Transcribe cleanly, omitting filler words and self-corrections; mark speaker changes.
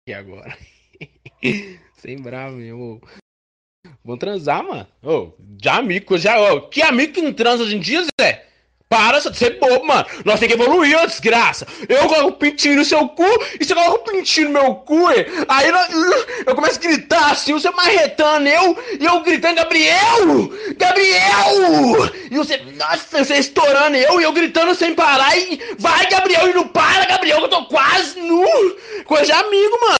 Speaker 1: aqui agora. Sem bravo, meu. Vamos transar, mano. Ô, de amigo, já, ô, que amigo que não transa hoje em dia, Zé? Para de ser bobo, mano. Nós temos que evoluir, ô desgraça. Eu coloco o pintinho no seu cu e você coloca o pintinho no meu cu. Aí eu começo a gritar assim, você marretando e eu gritando, Gabriel! Gabriel! E você, nossa, você estourando e eu gritando sem parar. E vai, Gabriel, e não para, Gabriel, que eu tô quase nu. Coisa de amigo, mano.